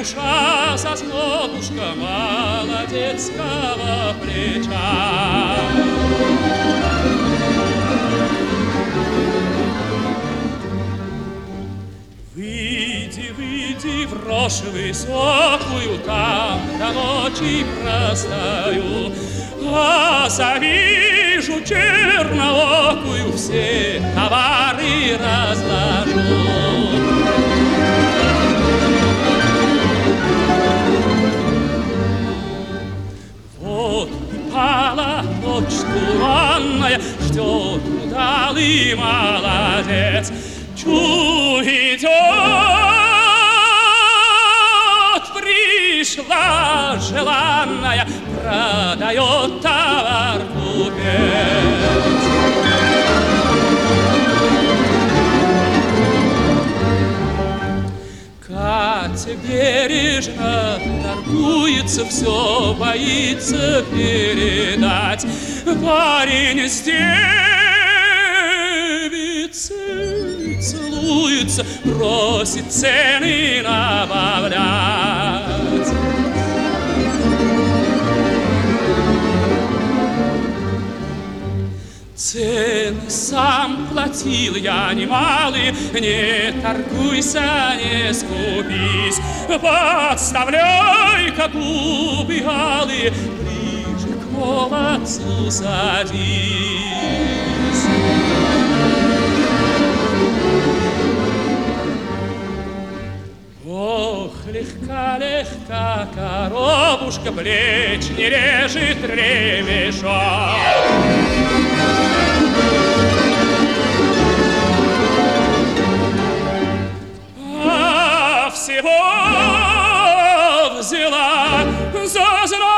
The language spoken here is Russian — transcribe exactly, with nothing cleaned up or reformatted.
душа соснотушка молодецкого плеча. Выйди, выйди в рожь высокую, там до ночи простою, а завижу черноокую, все товары разложу. Вот упала ночь туманная, ждет удалый молодец. Чу идет, пришла желанная, продает товар купец. Катя бережно торгуется, все боится передать. Парень с девицей целуется, просит цены набавлять. Цены сам платил я немалые, не торгуйся, не скупись, подставляй, как губы алые, ближе к молодцу садись. Ох, легка-легка коробушка, плеч не режет ремешок. А всего взяла за зрачок.